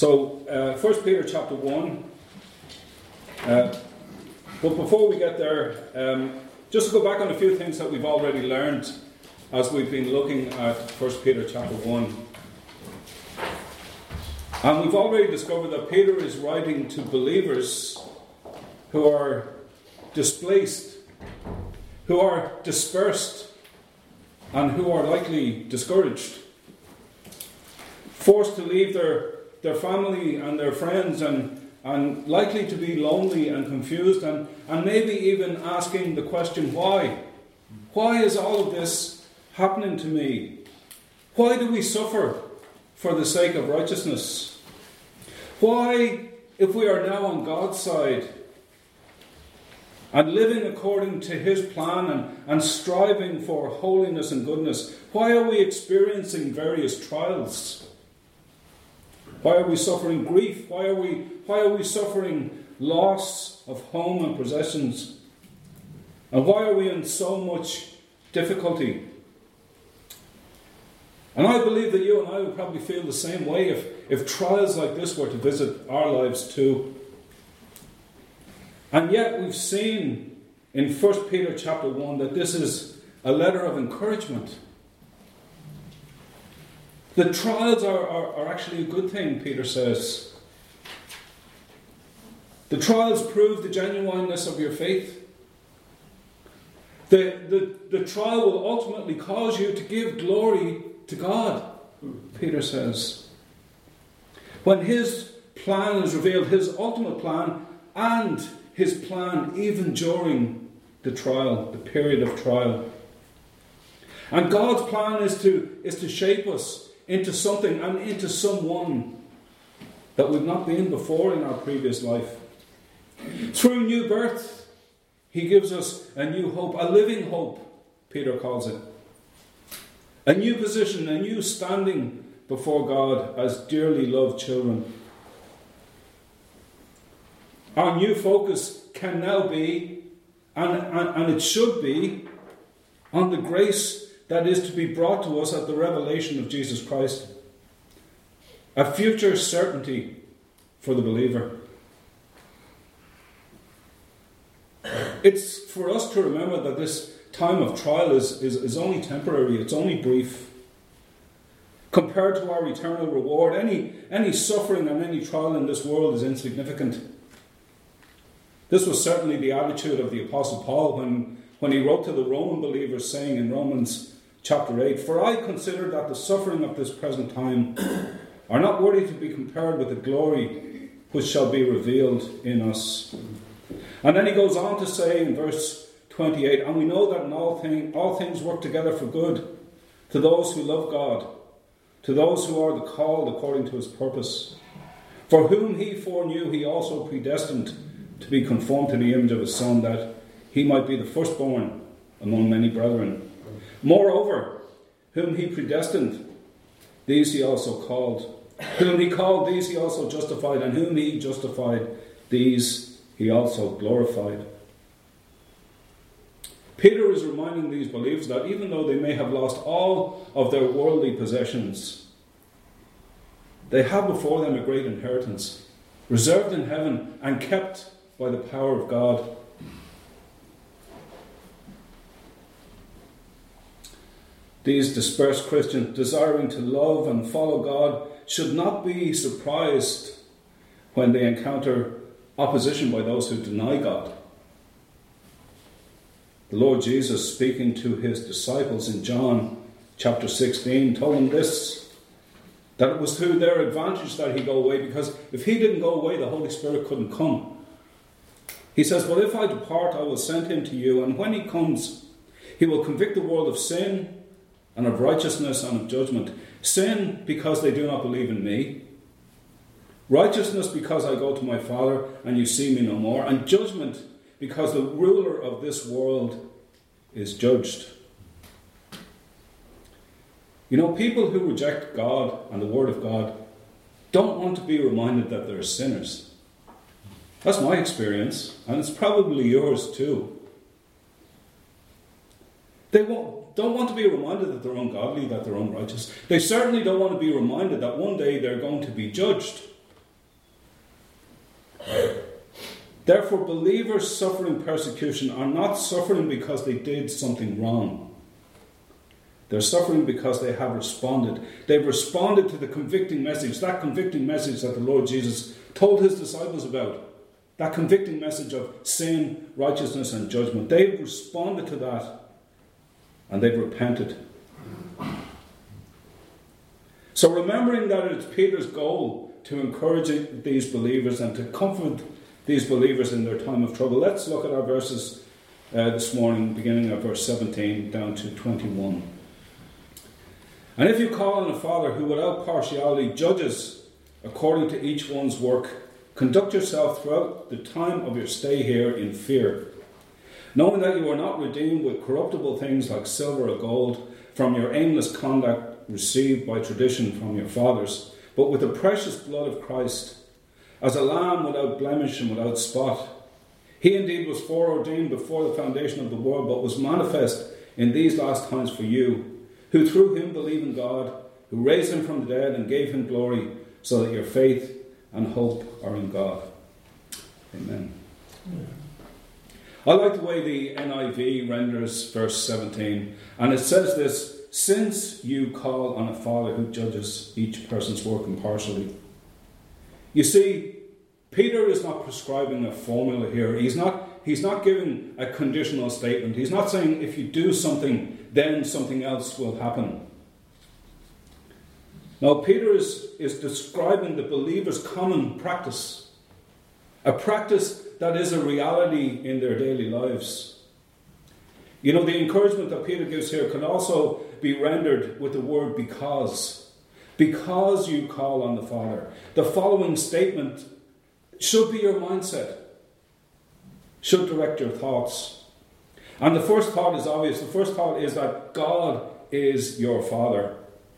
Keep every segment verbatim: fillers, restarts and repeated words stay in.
So, uh, First Peter chapter one. Uh, but before we get there, um, just to go back on a few things that we've already learned as we've been looking at First Peter chapter one. And we've already discovered that Peter is writing to believers who are displaced, who are dispersed, and who are likely discouraged, forced to leave their, their family and their friends, and, and likely to be lonely and confused, and, and maybe even asking the question, why? Why is all of this happening to me? Why do we suffer for the sake of righteousness? Why, if we are now on God's side and living according to His plan and, and striving for holiness and goodness, why are we experiencing various trials? Why are we suffering grief? Why are we, why are we suffering loss of home and possessions? And why are we in so much difficulty? And I believe that you and I would probably feel the same way if, if trials like this were to visit our lives too. And yet we've seen in First Peter chapter one that this is a letter of encouragement. The trials are, are, are actually a good thing, Peter says. The trials prove the genuineness of your faith. The, the, the trial will ultimately cause you to give glory to God, Peter says. When His plan is revealed, His ultimate plan, and His plan even during the trial, the period of trial. And God's plan is to, is to shape us into something and into someone that we've not been before in our previous life. Through new birth, He gives us a new hope, a living hope, Peter calls it. A new position, a new standing before God as dearly loved children. Our new focus can now be, and, and, and it should be, on the grace that is to be brought to us at the revelation of Jesus Christ. A future certainty for the believer. It's for us to remember that this time of trial is, is, is only temporary, it's only brief. Compared to our eternal reward, any, any suffering and any trial in this world is insignificant. This was certainly the attitude of the Apostle Paul when, when he wrote to the Roman believers, saying in Romans chapter eight, "For I consider that the suffering of this present time are not worthy to be compared with the glory which shall be revealed in us." And then he goes on to say in verse twenty-eight, "And we know that in all, thing, all things work together for good to those who love God, to those who are the called according to His purpose. For whom He foreknew, He also predestined to be conformed to the image of His Son, that He might be the firstborn among many brethren. Moreover, whom He predestined, these He also called. Whom He called, these He also justified. And whom He justified, these He also glorified." Peter is reminding these believers that even though they may have lost all of their worldly possessions, they have before them a great inheritance, reserved in heaven and kept by the power of God. These dispersed Christians, desiring to love and follow God, should not be surprised when they encounter opposition by those who deny God. The Lord Jesus, speaking to His disciples in John chapter sixteen, told them this, that it was to their advantage that He go away, because if He didn't go away, the Holy Spirit couldn't come. He says, "But if I depart, I will send Him to you, and when He comes, He will convict the world of sin and of righteousness and of judgment. Sin, because they do not believe in me. Righteousness, because I go to my Father, and you see me no more. And judgment, because the ruler of this world is judged." You know, people who reject God and the Word of God don't want to be reminded that they're sinners. That's my experience, and it's probably yours too. They won't, don't want to be reminded that they're ungodly, that they're unrighteous. They certainly don't want to be reminded that one day they're going to be judged. Therefore, believers suffering persecution are not suffering because they did something wrong. They're suffering because they have responded. They've responded to the convicting message, that convicting message that the Lord Jesus told his disciples about. That convicting message of sin, righteousness, and judgment. They've responded to that, and they've repented. So remembering that it's Peter's goal to encourage these believers and to comfort these believers in their time of trouble, let's look at our verses uh, this morning, beginning at verse seventeen down to twenty-one. And if you call on a Father who without partiality judges according to each one's work, conduct yourself throughout the time of your stay here in fear, knowing that you are not redeemed with corruptible things like silver or gold from your aimless conduct received by tradition from your fathers, but with the precious blood of Christ, as a lamb without blemish and without spot. He indeed was foreordained before the foundation of the world, but was manifest in these last times for you, who through him believe in God, who raised him from the dead and gave him glory, so that your faith and hope are in God. Amen. Yeah. I like the way the N I V renders verse seventeen, and it says this: since you call on a Father who judges each person's work impartially. You see, Peter is not prescribing a formula here. He's not, he's not giving a conditional statement. He's not saying if you do something, then something else will happen. No, Peter is, is describing the believer's common practice. A practice that is a reality in their daily lives. You know, the encouragement that Peter gives here can also be rendered with the word because. Because you call on the Father. The following statement should be your mindset. Should direct your thoughts. And the first thought is obvious. The first thought is that God is your Father.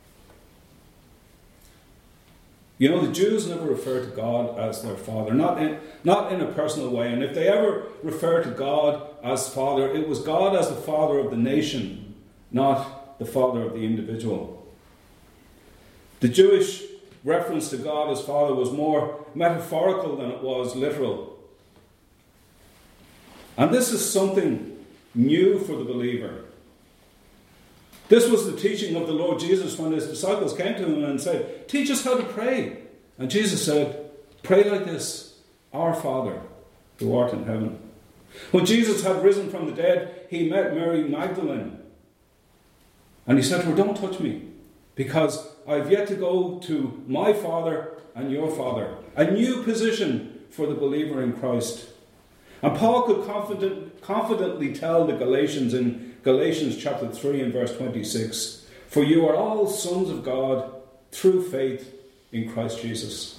You know, the Jews never refer to God as their Father. Not in, not in a personal way. And if they ever refer to God as Father, it was God as the Father of the nation, not the Father of the individual. The Jewish reference to God as Father was more metaphorical than it was literal. And this is something new for the believer. This was the teaching of the Lord Jesus when his disciples came to him and said, teach us how to pray. And Jesus said, pray like this: Our Father, who art in heaven. When Jesus had risen from the dead, he met Mary Magdalene. And he said to her, don't touch me, because I've yet to go to my Father and your Father. A new position for the believer in Christ. And Paul could confident, confidently tell the Galatians in Galatians chapter three and verse twenty-six, for you are all sons of God through faith in Christ Jesus.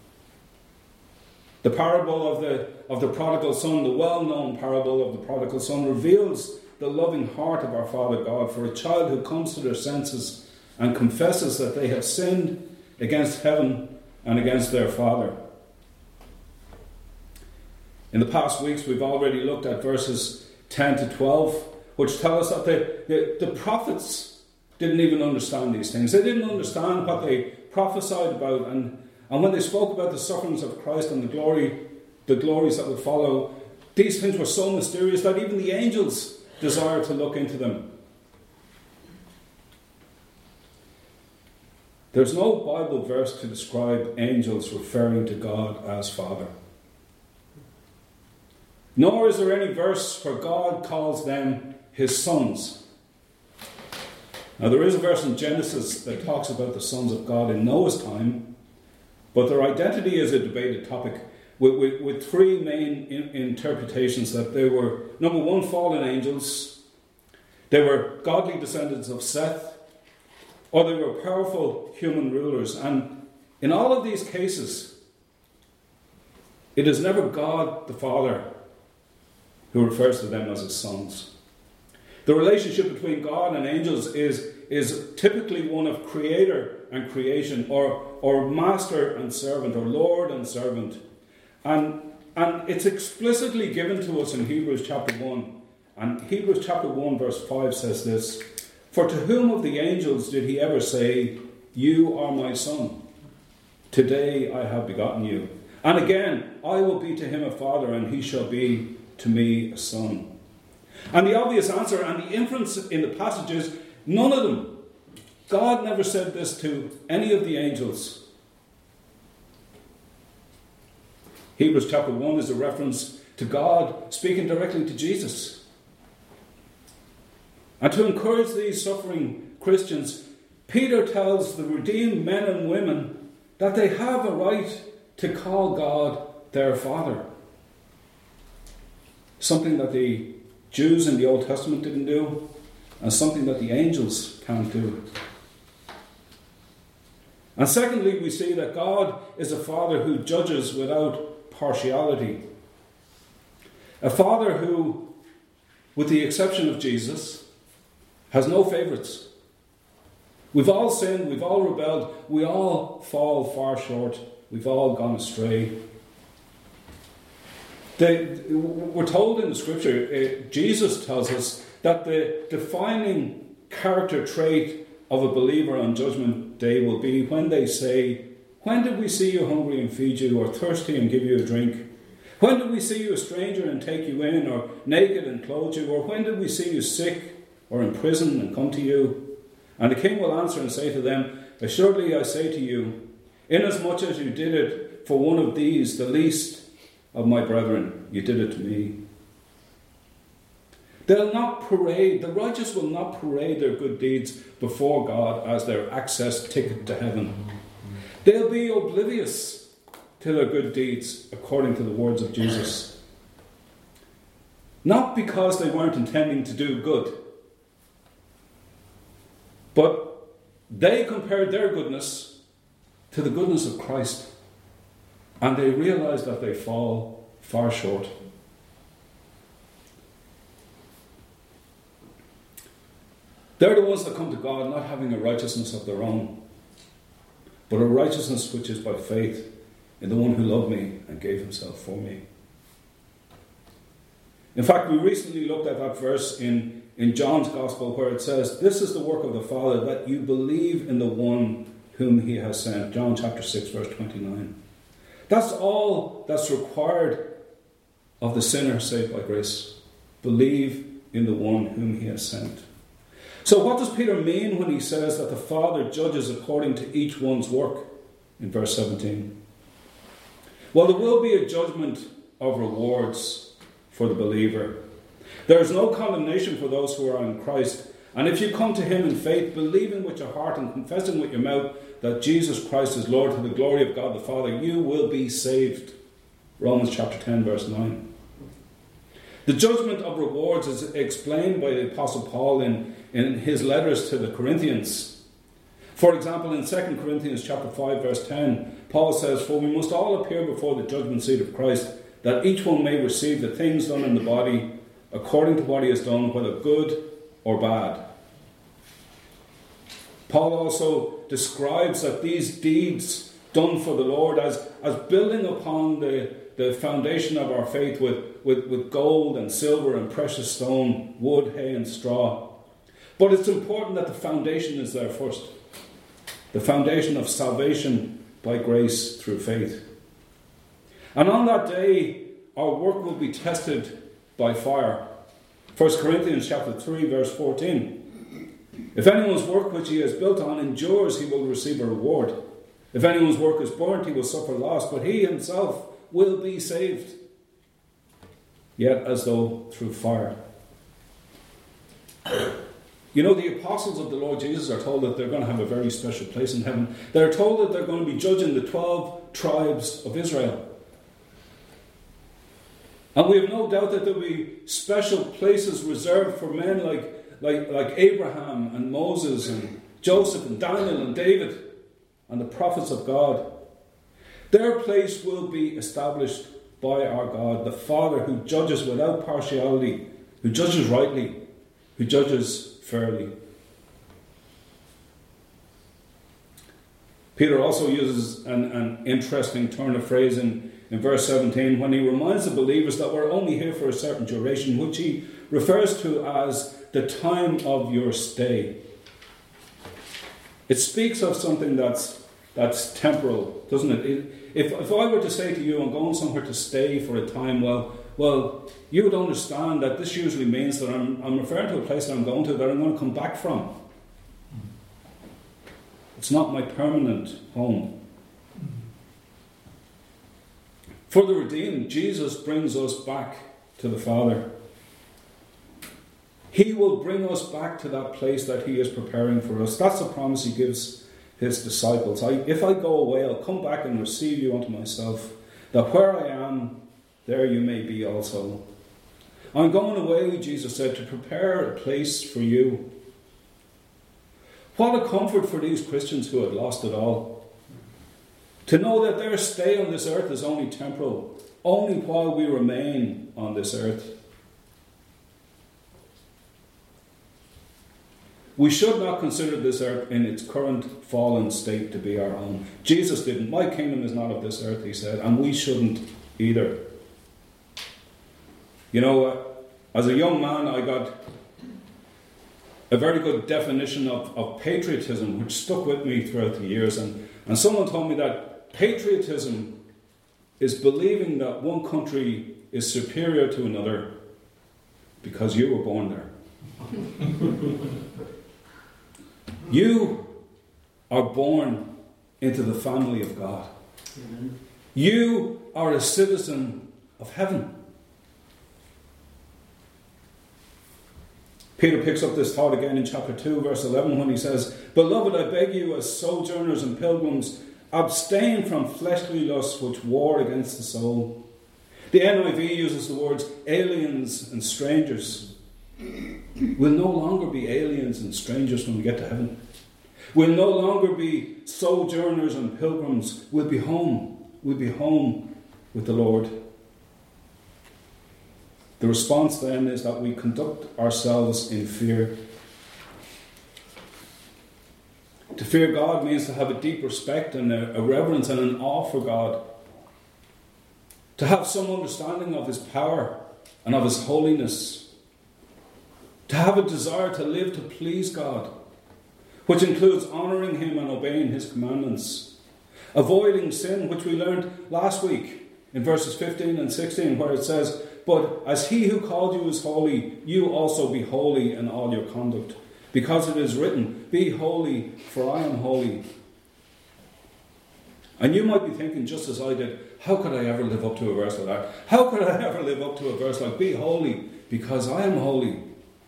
The parable of the, of the prodigal son, the well-known parable of the prodigal son, reveals the loving heart of our Father God for a child who comes to their senses and confesses that they have sinned against heaven and against their Father. In the past weeks, we've already looked at verses ten to twelve, which tell us that the, the, the prophets didn't even understand these things. They didn't understand what they prophesied about, and, and when they spoke about the sufferings of Christ and the glory, the glories that would follow, these things were so mysterious that even the angels desired to look into them. There's no Bible verse to describe angels referring to God as Father. Nor is there any verse where God calls them his sons. Now there is a verse in Genesis that talks about the sons of God in Noah's time, but their identity is a debated topic with, with, with three main in, interpretations: that they were, number one, fallen angels, they were godly descendants of Seth, or they were powerful human rulers. And in all of these cases, it is never God the Father who refers to them as his sons. The relationship between God and angels is, is typically one of creator and creation, or, or master and servant, or Lord and servant. And, and it's explicitly given to us in Hebrews chapter one. And Hebrews chapter one verse five says this: for to whom of the angels did he ever say, you are my son, today I have begotten you? And again, I will be to him a father, and he shall be to me a son. And the obvious answer and the inference in the passage is none of them. God never said this to any of the angels. Hebrews chapter one is a reference to God speaking directly to Jesus. And to encourage these suffering Christians, Peter tells the redeemed men and women that they have a right to call God their Father. Something that the Jews in the Old Testament didn't do, and something that the angels can't do. And secondly, we see that God is a Father who judges without partiality. A Father who, with the exception of Jesus, has no favourites. We've all sinned, we've all rebelled, we all fall far short, we've all gone astray. The, we're told in the scripture, uh, Jesus tells us that the defining character trait of a believer on Judgment Day will be when they say, when did we see you hungry and feed you, or thirsty and give you a drink? When did we see you a stranger and take you in, or naked and clothe you? Or when did we see you sick or in prison and come to you? And the king will answer and say to them, assuredly I say to you, inasmuch as you did it for one of these, the least of my brethren, you did it to me. They'll not parade, the righteous will not parade their good deeds before God as their access ticket to heaven. They'll be oblivious to their good deeds, according to the words of Jesus. Not because they weren't intending to do good, but they compared their goodness to the goodness of Christ, and they realized that they fall far short. They're the ones that come to God not having a righteousness of their own, but a righteousness which is by faith in the one who loved me and gave himself for me. In fact, we recently looked at that verse in, in John's Gospel where it says, this is the work of the Father, that you believe in the one whom he has sent. John chapter six, verse twenty-nine. That's all that's required of the sinner saved by grace. Believe in the one whom he has sent. So what does Peter mean when he says that the Father judges according to each one's work in verse seventeen? Well, there will be a judgment of rewards for the believer. There is no condemnation for those who are in Christ. And if you come to him in faith, believing with your heart and confessing with your mouth that Jesus Christ is Lord to the glory of God the Father, you will be saved. Romans chapter ten, verse nine. The judgment of rewards is explained by the Apostle Paul in, in his letters to the Corinthians. For example, in Second Corinthians chapter five, verse ten, Paul says, for we must all appear before the judgment seat of Christ, that each one may receive the things done in the body according to what he has done, whether good or bad. Paul also describes that these deeds done for the Lord as, as building upon the, the foundation of our faith with, with, with gold and silver and precious stone, wood, hay and straw. But it's important that the foundation is there first. The foundation of salvation by grace through faith. And on that day, our work will be tested by fire. First Corinthians chapter three, verse fourteen. If anyone's work which he has built on endures, he will receive a reward. If anyone's work is burnt, he will suffer loss, but he himself will be saved, yet as though through fire. You know, the apostles of the Lord Jesus are told that they're going to have a very special place in heaven. They're told that they're going to be judging the twelve tribes of Israel. And we have no doubt that there will be special places reserved for men like, like, like Abraham and Moses and Joseph and Daniel and David and the prophets of God. Their place will be established by our God, the Father who judges without partiality, who judges rightly, who judges fairly. Peter also uses an, an interesting turn of phrase in, in verse seventeen when he reminds the believers that we're only here for a certain duration, which he refers to as the time of your stay. It speaks of something that's that's temporal, doesn't it? it if, if I were to say to you, I'm going somewhere to stay for a time, well, well, you would understand that this usually means that I'm, I'm referring to a place that I'm going to, that I'm going to come back from. It's not my permanent home. For the redeemed, Jesus brings us back to the Father. He will bring us back to that place that he is preparing for us. That's the promise he gives his disciples. I, if I go away, I'll come back and receive you unto myself, that where I am, there you may be also. I'm going away, Jesus said, to prepare a place for you. What a comfort for these Christians who had lost it all. To know that their stay on this earth is only temporal, only while we remain on this earth. We should not consider this earth in its current fallen state to be our own. Jesus didn't. My kingdom is not of this earth, he said, and we shouldn't either. You know, uh, as a young man, I got a very good definition of, of patriotism, which stuck with me throughout the years. And, and someone told me that patriotism is believing that one country is superior to another because you were born there. You are born into the family of God. Amen. You are a citizen of heaven. Peter picks up this thought again in chapter two, verse eleven, when he says, "Beloved, I beg you, as sojourners and pilgrims, abstain from fleshly lusts which war against the soul." The N I V uses the words aliens and strangers. We'll no longer be aliens and strangers when we get to heaven. We'll no longer be sojourners and pilgrims. We'll be home. We'll be home with the Lord. The response then is that we conduct ourselves in fear. To fear God means to have a deep respect and a, a reverence and an awe for God. To have some understanding of his power and of his holiness. To have a desire to live to please God, which includes honouring him and obeying his commandments. Avoiding sin, which we learned last week in verses fifteen and sixteen, where it says, "But as he who called you is holy, you also be holy in all your conduct. Because it is written, be holy, for I am holy." And you might be thinking, just as I did, how could I ever live up to a verse like that? How could I ever live up to a verse like, be holy, because I am holy?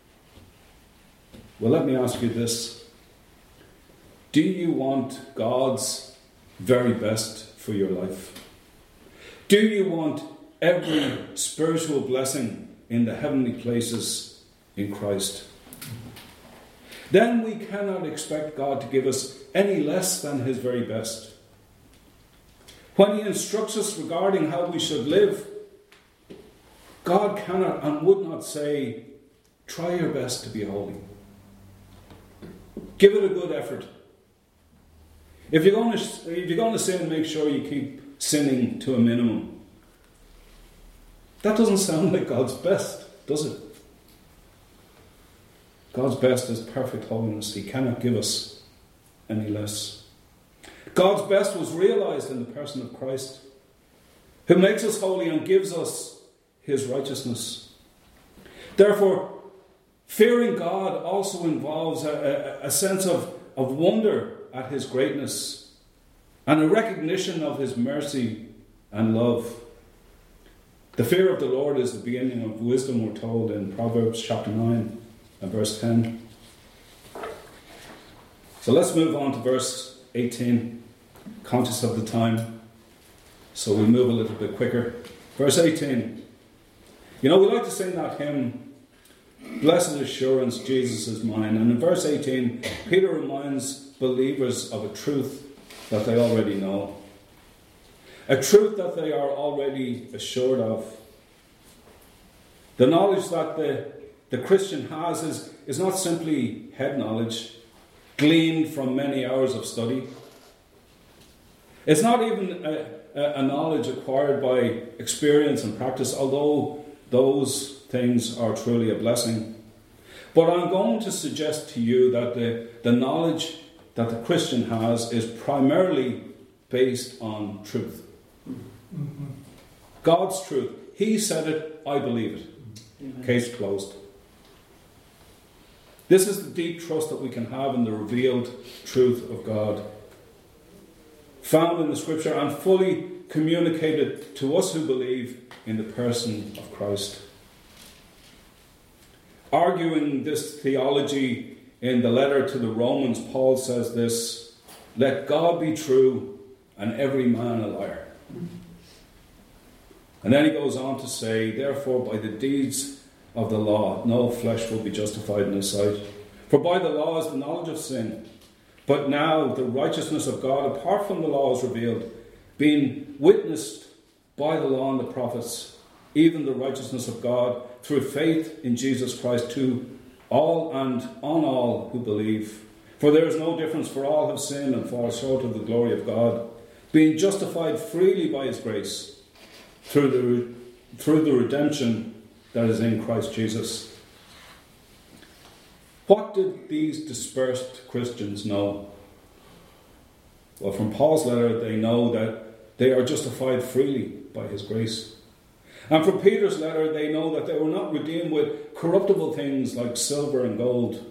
Well, let me ask you this. Do you want God's very best for your life? Do you want every spiritual blessing in the heavenly places in Christ? Then we cannot expect God to give us any less than his very best. When he instructs us regarding how we should live, God cannot and would not say, try your best to be holy. Give it a good effort. If you're going to, if you're going to sin, make sure you keep sinning to a minimum. That doesn't sound like God's best, does it? God's best is perfect holiness. He cannot give us any less. God's best was realized in the person of Christ, who makes us holy and gives us his righteousness. Therefore, fearing God also involves a, a, a sense of, of wonder at his greatness and a recognition of his mercy and love. The fear of the Lord is the beginning of wisdom, we're told in Proverbs chapter nine and verse ten. So let's move on to verse eighteen, conscious of the time, so we move a little bit quicker. Verse eighteen. You know, we like to sing that hymn, Blessed Assurance, Jesus is mine. And in verse eighteen, Peter reminds believers of a truth that they already know. A truth that they are already assured of. The knowledge that the, the Christian has is, is not simply head knowledge, gleaned from many hours of study. It's not even a, a, a knowledge acquired by experience and practice, although those things are truly a blessing. But I'm going to suggest to you that the, the knowledge that the Christian has is primarily based on truth. Mm-hmm. God's truth. He said it, I believe it. Mm-hmm. Case closed. This is the deep trust that we can have in the revealed truth of God, found in the Scripture and fully communicated to us who believe in the person of Christ. Arguing this theology in the letter to the Romans, Paul says this: let God be true and every man a liar. And then he goes on to say, therefore by the deeds of the law no flesh will be justified in his sight. For by the law is the knowledge of sin. But now the righteousness of God apart from the law is revealed, being witnessed by the law and the prophets, even the righteousness of God through faith in Jesus Christ to all and on all who believe. For there is no difference, for all have sinned and fall short of the glory of God, being justified freely by his grace through the, through the redemption that is in Christ Jesus. What did these dispersed Christians know? Well, from Paul's letter, they know that they are justified freely by his grace. And from Peter's letter, they know that they were not redeemed with corruptible things like silver and gold.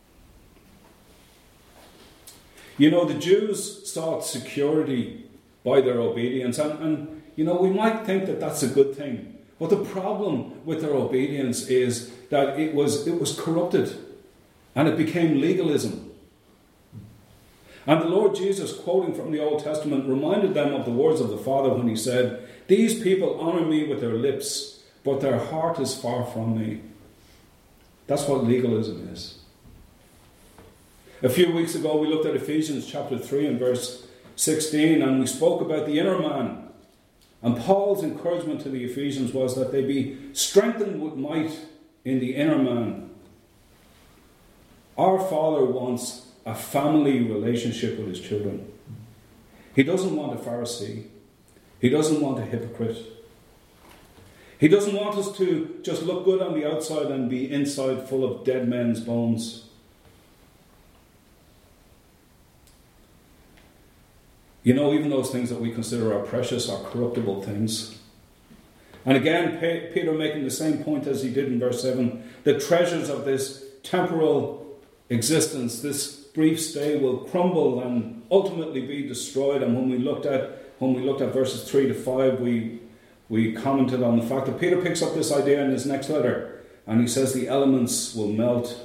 You know, the Jews sought security by their obedience. And, and, you know, we might think that that's a good thing. But the problem with their obedience is that it was, it was corrupted. And it became legalism. And the Lord Jesus, quoting from the Old Testament, reminded them of the words of the Father when he said, these people honour me with their lips, but their heart is far from me. That's what legalism is. A few weeks ago we looked at Ephesians chapter three and verse sixteen, and we spoke about the inner man. And Paul's encouragement to the Ephesians was that they be strengthened with might in the inner man. Our Father wants a family relationship with his children. He doesn't want a Pharisee. He doesn't want a hypocrite. He doesn't want us to just look good on the outside and be inside full of dead men's bones. You know, even those things that we consider are precious are corruptible things. And again, Peter making the same point as he did in verse seven, the treasures of this temporal existence, this brief stay, will crumble and ultimately be destroyed. And when we looked at when we looked at verses three to five, we we commented on the fact that Peter picks up this idea in his next letter, and he says the elements will melt.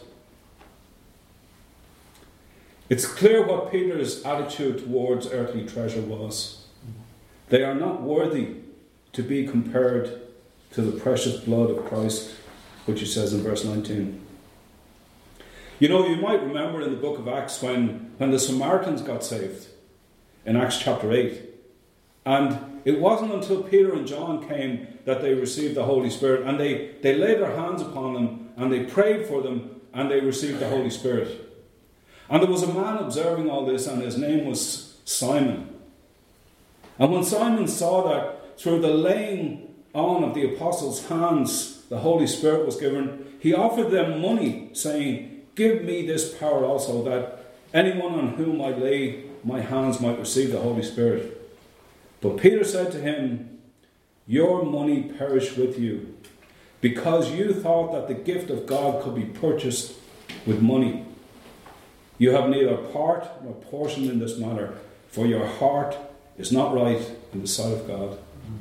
It's clear what Peter's attitude towards earthly treasure was. They are not worthy to be compared to the precious blood of Christ, which he says in verse nineteen. You know, you might remember in the book of Acts when, when the Samaritans got saved, in Acts chapter eight. And it wasn't until Peter and John came that they received the Holy Spirit. And they, they laid their hands upon them, and they prayed for them, and they received the Holy Spirit. And there was a man observing all this, and his name was Simon. And when Simon saw that through the laying on of the apostles' hands the Holy Spirit was given, he offered them money, saying, give me this power also, that anyone on whom I lay my hands might receive the Holy Spirit. But Peter said to him, your money perish with you, because you thought that the gift of God could be purchased with money. You have neither part nor portion in this matter, for your heart is not right in the sight of God.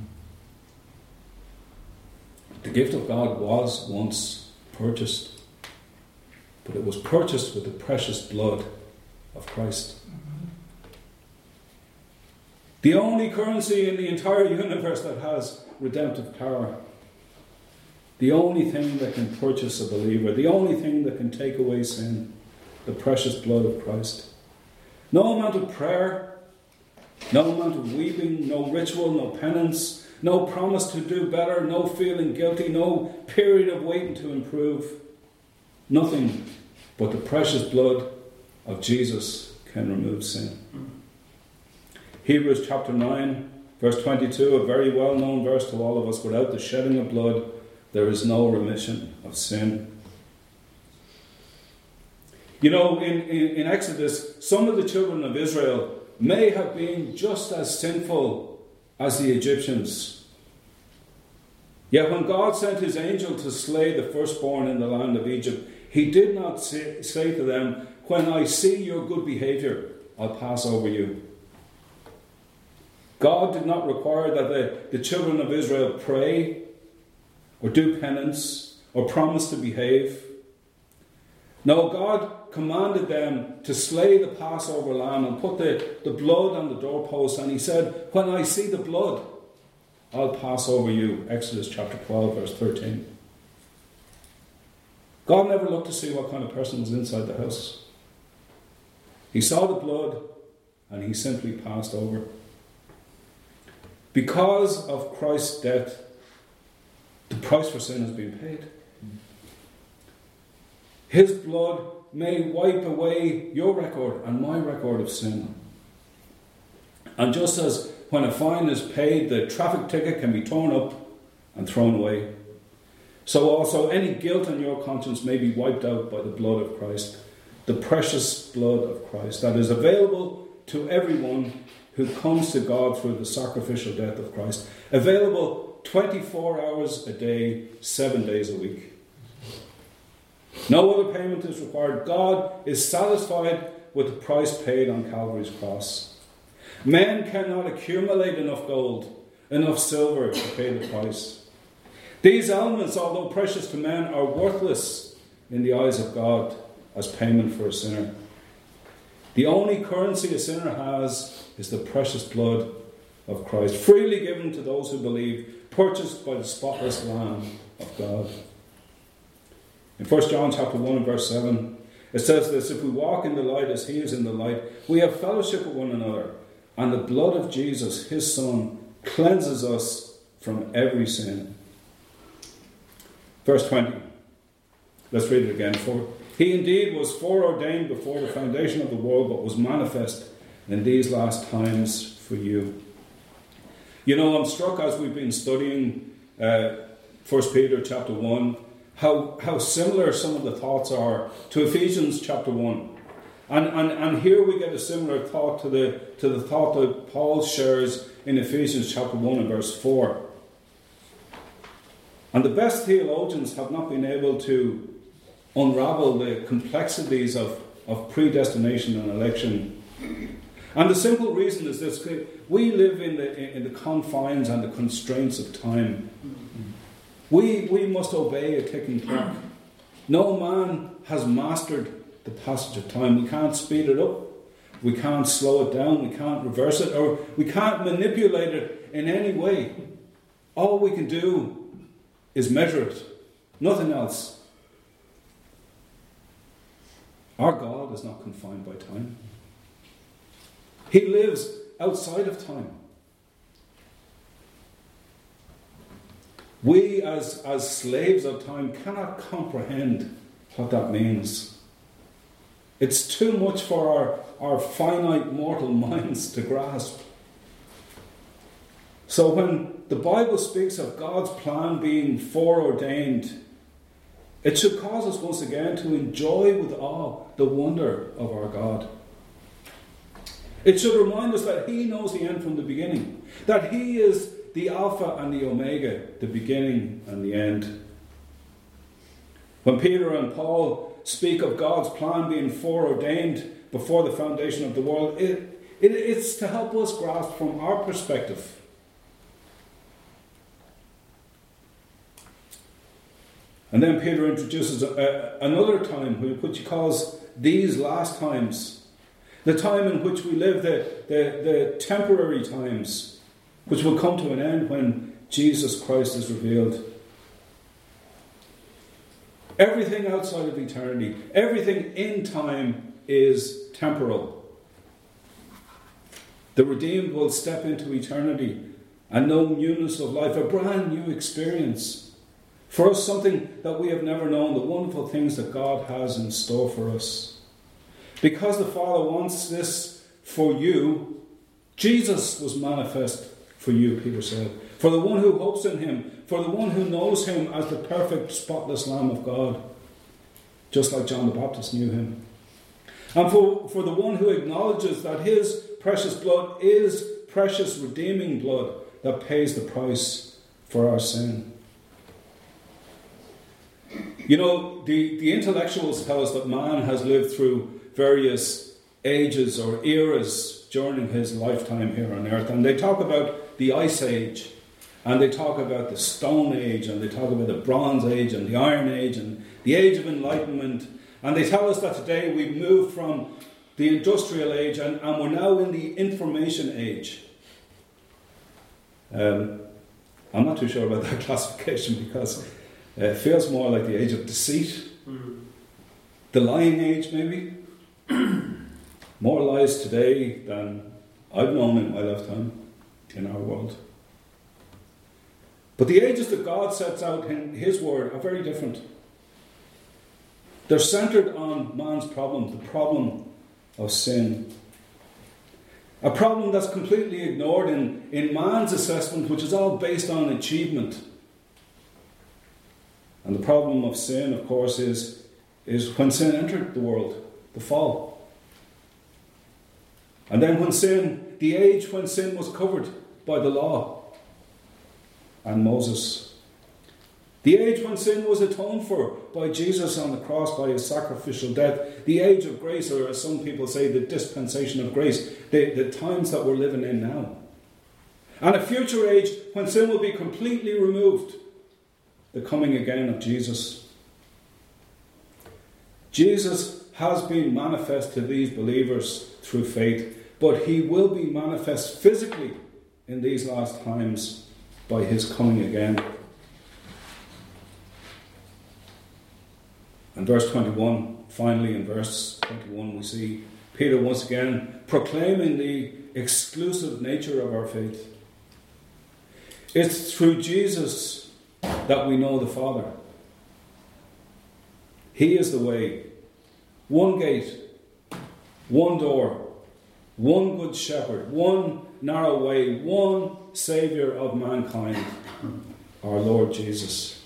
The gift of God was once purchased, but it was purchased with the precious blood of Christ. The only currency in the entire universe that has redemptive power. The only thing that can purchase a believer. The only thing that can take away sin. The precious blood of Christ. No amount of prayer, no amount of weeping, no ritual, no penance, no promise to do better, no feeling guilty, no period of waiting to improve. Nothing but the precious blood of Jesus can remove sin. Hebrews chapter nine, verse twenty-two, a very well-known verse to all of us. Without the shedding of blood, there is no remission of sin. You know, in, in, in Exodus, some of the children of Israel may have been just as sinful as the Egyptians. Yet when God sent his angel to slay the firstborn in the land of Egypt, he did not say, say to them, "When I see your good behavior, I'll pass over you." God did not require that the, the children of Israel pray or do penance or promise to behave. No, God commanded them to slay the Passover lamb and put the, the blood on the doorpost, and he said, "When I see the blood, I'll pass over you." Exodus chapter twelve, verse thirteen. God never looked to see what kind of person was inside the house. He saw the blood and he simply passed over. Because of Christ's death, the price for sin has been paid. His blood may wipe away your record and my record of sin. And just as when a fine is paid, the traffic ticket can be torn up and thrown away, so also any guilt on your conscience may be wiped out by the blood of Christ, the precious blood of Christ that is available to everyone who comes to God through the sacrificial death of Christ, available twenty-four hours a day, seven days a week. No other payment is required. God is satisfied with the price paid on Calvary's cross. Men cannot accumulate enough gold, enough silver to pay the price. These elements, although precious to men, are worthless in the eyes of God as payment for a sinner. The only currency a sinner has is the precious blood of Christ, freely given to those who believe, purchased by the spotless Lamb of God. In First John chapter one and verse seven, it says this: "If we walk in the light as he is in the light, we have fellowship with one another, and the blood of Jesus, his Son, cleanses us from every sin." Verse twenty. Let's read it again. "For he indeed was foreordained before the foundation of the world, but was manifest in these last times for you." You know, I'm struck as we've been studying uh, First Peter chapter one, how, how similar some of the thoughts are to Ephesians chapter one. And, and, and here we get a similar thought to the, to the thought that Paul shares in Ephesians chapter one and verse four. And the best theologians have not been able to unravel the complexities of, of predestination and election. And the simple reason is this: we live in the in the confines and the constraints of time. We we must obey a ticking clock. No man has mastered the passage of time. We can't speed it up. We can't slow it down. We can't reverse it, or we can't manipulate it in any way. All we can do is measure it. Nothing else. Our God is not confined by time. He lives outside of time. We as, as slaves of time cannot comprehend what that means. It's too much for our, our finite mortal minds to grasp. So when the Bible speaks of God's plan being foreordained, it should cause us once again to enjoy with awe the wonder of our God. It should remind us that he knows the end from the beginning, that he is the Alpha and the Omega, the beginning and the end. When Peter and Paul speak of God's plan being foreordained before the foundation of the world, it, it, it's to help us grasp from our perspective. And then Peter introduces a, a, another time, which he calls these last times. The time in which we live, the, the, the temporary times, which will come to an end when Jesus Christ is revealed. Everything outside of eternity, everything in time is temporal. The redeemed will step into eternity and know newness of life, a brand new experience. For us, something that we have never known, the wonderful things that God has in store for us. Because the Father wants this for you, Jesus was manifest for you, Peter said. For the one who hopes in him, for the one who knows him as the perfect, spotless Lamb of God. Just like John the Baptist knew him. And for, for the one who acknowledges that his precious blood is precious redeeming blood that pays the price for our sin. You know, the, the intellectuals tell us that man has lived through various ages or eras during his lifetime here on earth. And they talk about the Ice Age, and they talk about the Stone Age, and they talk about the Bronze Age and the Iron Age and the Age of Enlightenment. And they tell us that today we've moved from the Industrial Age and, and we're now in the Information Age. Um, I'm not too sure about that classification because it feels more like the age of deceit. Mm. The lying age, maybe. More lies today than I've known in my lifetime in our world. But the ages that God sets out in His Word are very different. They're centred on man's problem, the problem of sin. A problem that's completely ignored in, in man's assessment, which is all based on achievement. And the problem of sin, of course, is, is when sin entered the world, the fall. And then when sin, the age when sin was covered by the law and Moses. The age when sin was atoned for by Jesus on the cross, by his sacrificial death. The age of grace, or as some people say, the dispensation of grace. The, the times that we're living in now. And a future age when sin will be completely removed. The coming again of Jesus. Jesus has been manifest to these believers through faith, but he will be manifest physically in these last times by his coming again. And verse twenty-one, finally in verse twenty-one, we see Peter once again proclaiming the exclusive nature of our faith. It's through Jesus that we know the Father. He is the way, one gate, one door, one good shepherd, one narrow way, one Saviour of mankind, our Lord Jesus.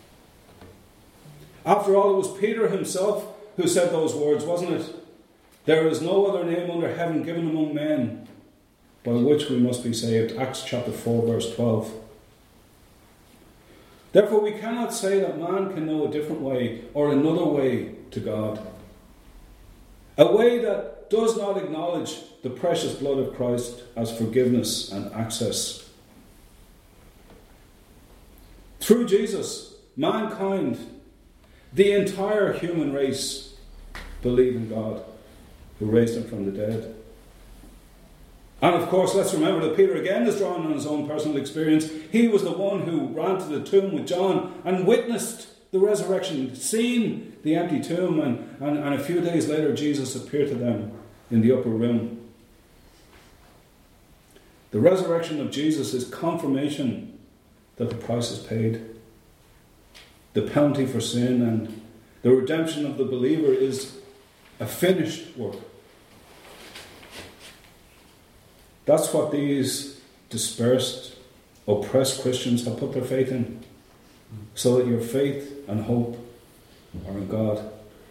After all, it was Peter himself who said those words, wasn't it? There is no other name under heaven given among men by which we must be saved. Acts chapter four, verse twelve. Therefore, we cannot say that man can know a different way or another way to God. A way that does not acknowledge the precious blood of Christ as forgiveness and access. Through Jesus, mankind, the entire human race, believe in God, who raised him from the dead. And of course, let's remember that Peter again is drawing on his own personal experience. He was the one who ran to the tomb with John and witnessed the resurrection, seen the empty tomb, and, and, and a few days later Jesus appeared to them in the upper room. The resurrection of Jesus is confirmation that the price is paid. The penalty for sin and the redemption of the believer is a finished work. That's what these dispersed, oppressed Christians have put their faith in, so that your faith and hope are in God.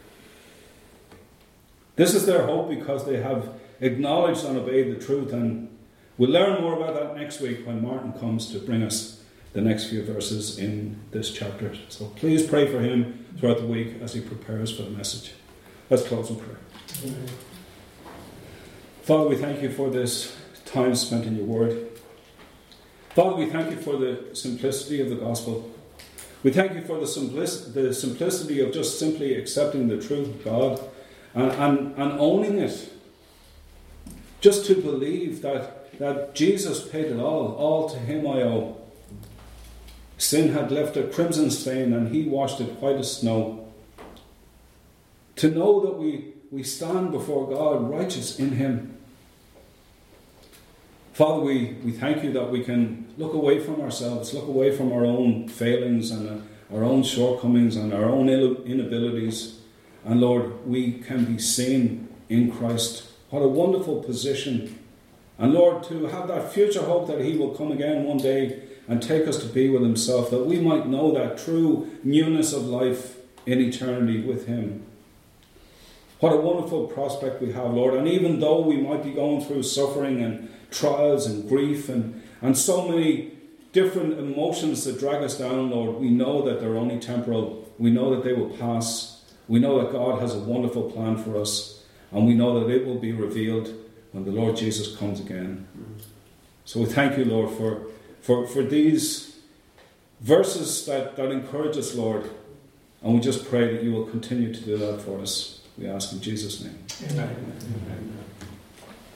This is their hope because they have acknowledged and obeyed the truth, and we'll learn more about that next week when Martin comes to bring us the next few verses in this chapter. So please pray for him throughout the week as he prepares for the message. Let's close in prayer. Amen. Father, we thank you for this time spent in your word. Father, we thank you for the simplicity of the gospel. We thank you for the, simplic- the simplicity of just simply accepting the truth of God and, and, and owning it. Just to believe that, that Jesus paid it all. All to him I owe. Sin had left a crimson stain and he washed it white as snow. To know that we, we stand before God righteous in him. Father, we, we thank you that we can look away from ourselves, look away from our own failings and uh, our own shortcomings and our own inabilities. And Lord, we can be seen in Christ. What a wonderful position. And Lord, to have that future hope that he will come again one day and take us to be with himself, that we might know that true newness of life in eternity with him. What a wonderful prospect we have, Lord. And even though we might be going through suffering and trials and grief and, and so many different emotions that drag us down, Lord, we know that they're only temporal. We know that they will pass. We know that God has a wonderful plan for us. And we know that it will be revealed when the Lord Jesus comes again. So we thank you, Lord, for, for, for these verses that, that encourage us, Lord. And we just pray that you will continue to do that for us. We ask in Jesus' name. Amen. Amen.